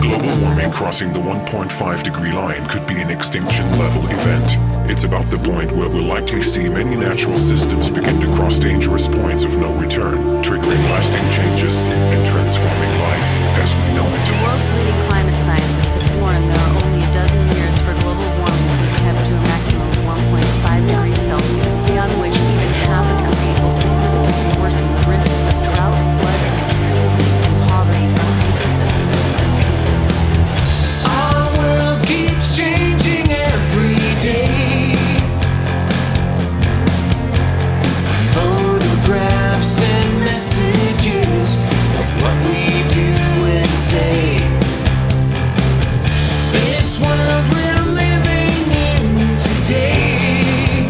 Global warming crossing the 1.5 degree line could be an extinction level event. It's about the point where we'll likely see many natural systems begin to cross dangerous points of no return, triggering lasting changes and transforming life as we know it. The world's leading climate scientists have warned there are only a dozen years for global warming to be kept to a maximum of 1.5 degrees Celsius, beyond which East's half a degree will significantly worsen the risks of drought, floods, extreme heat, and poverty for hundreds of millions of people. Our world keeps changing every day. Photographs and messages of what we do and say. This world we're living in today,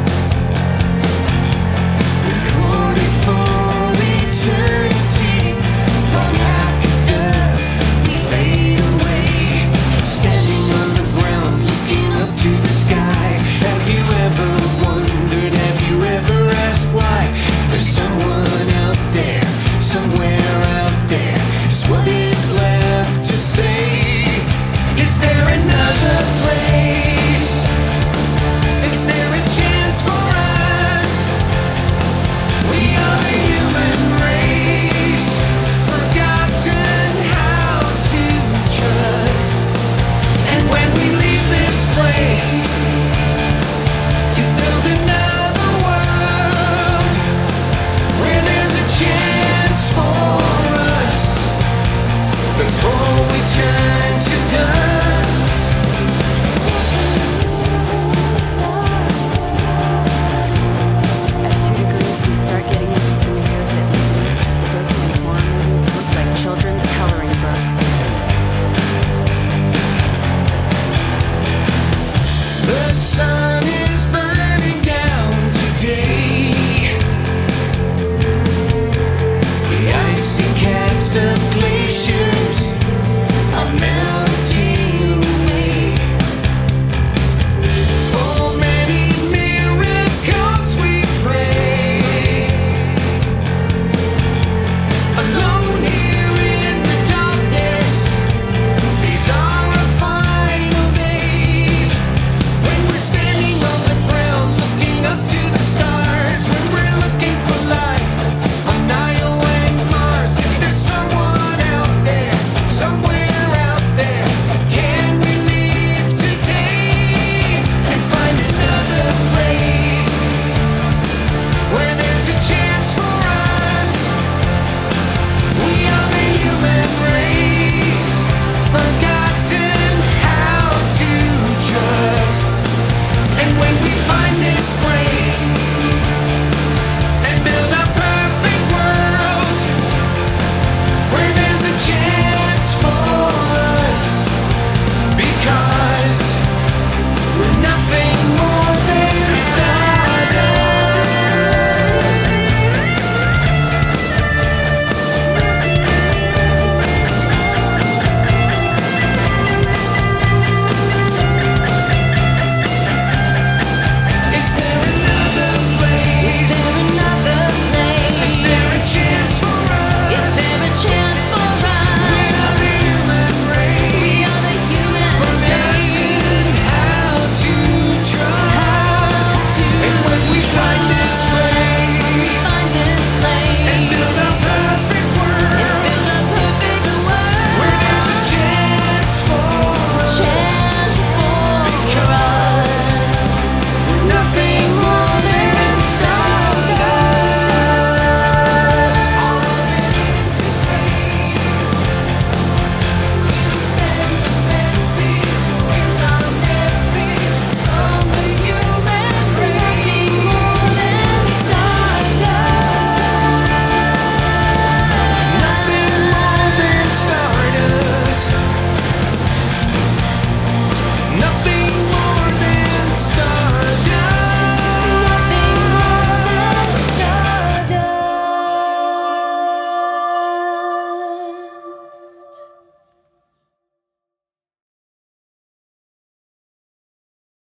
recorded for eternity. Long after we fade away, standing on the ground, looking up to the sky. Have you ever wondered? Have you ever asked why? There's someone out there, somewhere out there. Just what is left to say? Is there another place? Is there a chance for us? We are the human race, forgotten how to trust. And when we leave this place to build another world where there's a chance for us, before we turn